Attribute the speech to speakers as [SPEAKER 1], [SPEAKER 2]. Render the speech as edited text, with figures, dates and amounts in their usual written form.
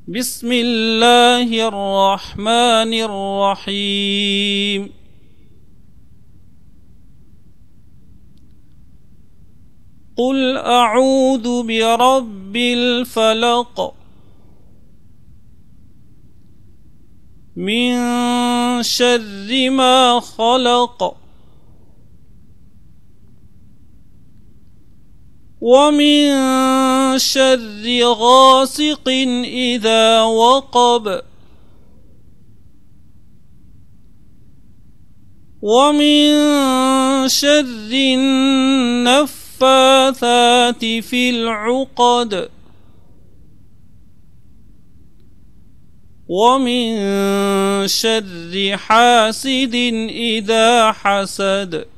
[SPEAKER 1] بسم الله الرحمن الرحيم. قل أعوذ برب الفلق من شر ما خلق ومن شر غاسق إذا وقب ومن شر النفاثات في العقد ومن شر حاسد إذا حسد.